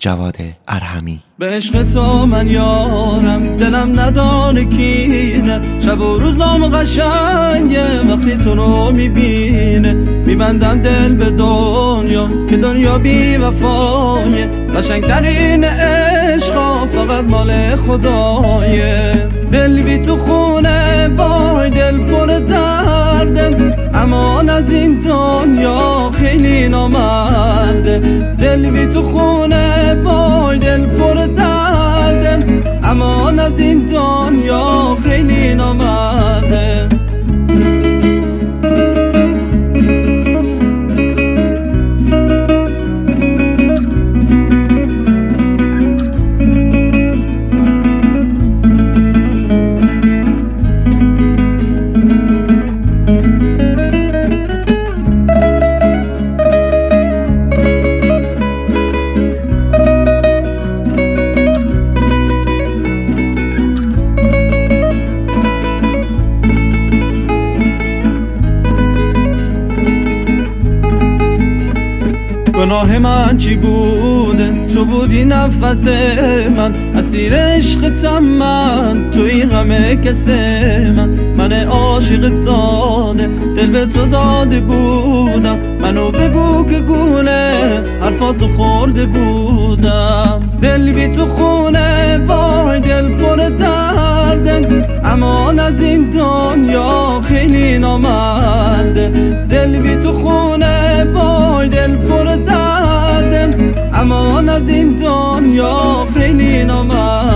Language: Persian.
جواد ارحمی. به عشق تو من یارم، دلم نداره کینه، شب و روزام قشنگه وقتی تو رو میبینه. میبندم دل به دنیا که دنیا بی وفایه، قشنگترین عشقا فقط مال خدایه. دل بی تو خونه وای دل پر دردم، امان از این دنیا خیلی نامرده. دل بی تو خونه وای دل پر دردم، امان از این دنیا خیلی نامرده. گناه من چی بوده؟ تو بودی نفس من، اسیر عشقتم من، توی غم کس من عاشق ساده دل به تو داده بودم. منو بگو که گونه حرفاتو خورده بودم. دل بی تو خونه وای دل پر دردم، امان از این دنیا خیلی نامرده. دل بی تو خونه وای دل پر دردم، امان از این دنیا خیلی نامرده.